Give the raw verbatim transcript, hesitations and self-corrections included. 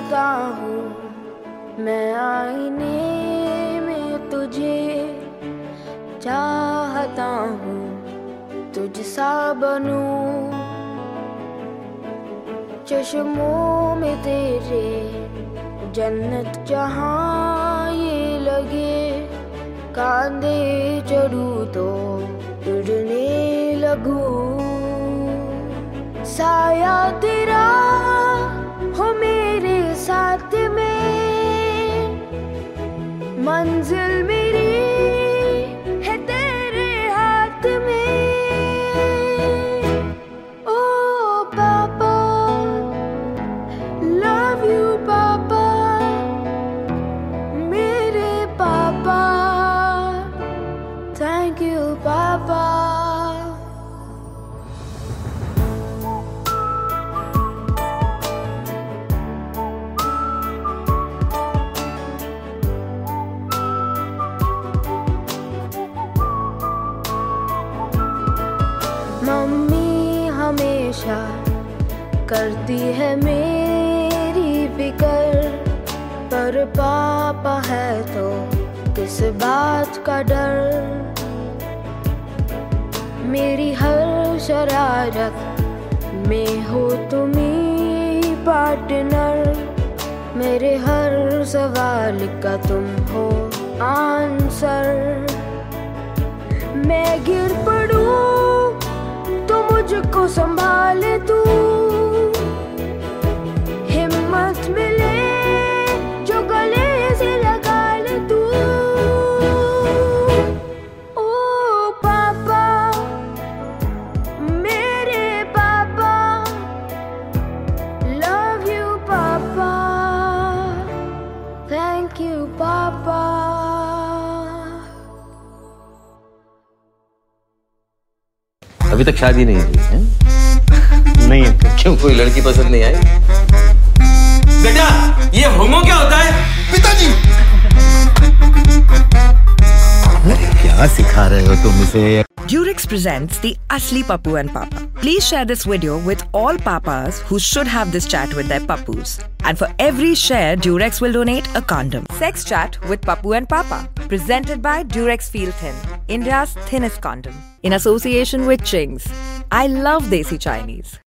चाहता हूँ मैं आईने में तुझे, चाहता हूँ तुझसा बनूं, चश्मों में तेरे जन्नत जहाँ ये लगे, कांधे चढ़ूं तो उड़ने लगूं, साया तेरा हो मेरे साथ में, मंजिल मेरी है तेरे हाथ में। ओ पापा, लव यू पापा, मेरे पापा, थैंक यू पापा। मम्मी हमेशा करती है मेरी फिक्र, पर पापा है तो किस बात का डर, मेरी हर शरारत में हो तुम ही पार्टनर, मेरे हर सवाल का तुम हो आंसर, मैं गिर पड़ूं तो मुझको संभाल तू, हिम्मत मिले जो गले से लगा ले तू। ओ पापा, मेरे पापा, लव यू पापा, थैंक यू पापा। अभी तक शादी नहीं हुई है? नहीं अंकल। क्यों, कोई लड़की पसंद नहीं आई? बेटा, ये होमो क्या होता है? पिताजी, क्या सिखा रहे हो तुम इसे? Durex presents the Asli Pappu and Papa. Please share this video with all papas who should have this chat with their pappus. And for every share, Durex will donate a condom. Sex Chat with Pappu and Papa. Presented by Durex Feel Thin, India's thinnest condom. In association with Ching's. I love Desi Chinese.